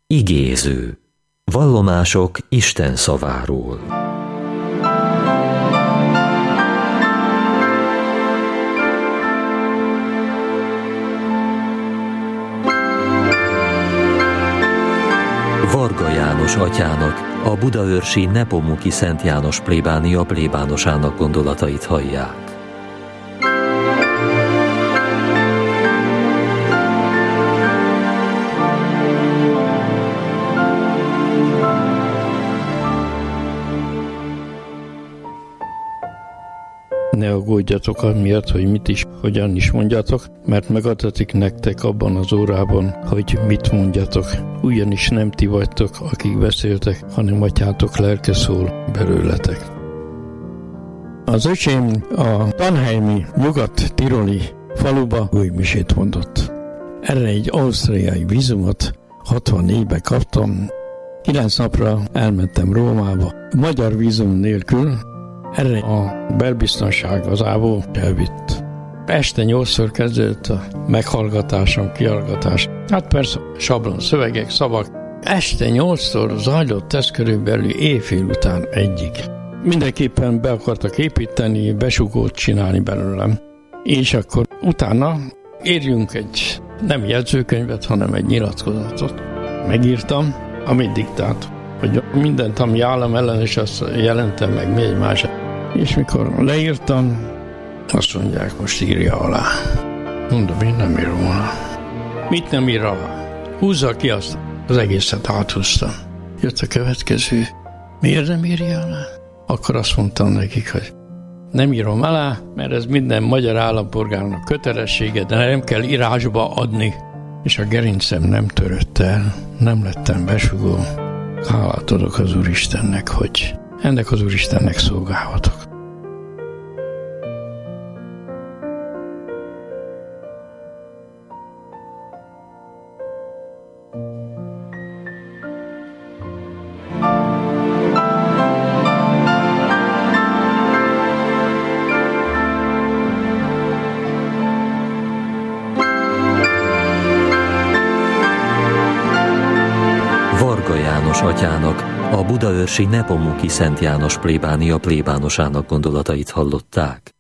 Igéző. Vallomások Isten szaváról. Varga János atyának, a budaörsi Nepomuki Szent János plébánia plébánosának gondolatait hallják. Ne aggódjatok amiatt, hogy mit is, hogyan is mondjatok, mert megadatik nektek abban az órában, hogy mit mondjatok. Ugyanis nem ti vagytok, akik beszéltek, hanem atyátok lelke szól belőletek. Az öcsém a Tannheimi nyugat-tiroli faluba újmisét mondott. Erre egy ausztriai vízumot 64-be kaptam, 9 napra elmentem Rómába. Magyar vízum nélkül. Erre a belbiztonság az ávó elvitt. Este 8-szor kezdődött a meghallgatásom, kihallgatás. Hát persze sablon szövegek, szavak. Este 8-szor zajlott ez körülbelül éjfél után 1-ig. Mindenképpen be akartak építeni, besugót csinálni belőlem. És akkor utána írjunk egy nem jegyzőkönyvet, hanem egy nyilatkozatot. Megírtam, amit diktált. Hogy mindent, ami állam ellen, és azt jelentem meg mi egymás. És mikor leírtam, azt mondják, most írja alá. Mondom, én nem írom alá. Mit nem ír alá? Húzza ki azt. Az egészet áthúztam. Jött a következő. Miért nem írja alá? Akkor azt mondtam nekik, hogy nem írom alá, mert ez minden magyar állampolgárnak kötelessége, de nem kell írásba adni. És a gerincem nem törött el, nem lettem besugó. Hálát adok az Úristennek, hogy ennek az Úristennek szolgálhatok. Varga János atyának, a budaörsi Nepomuki Szent János plébánia plébánosának gondolatait hallották.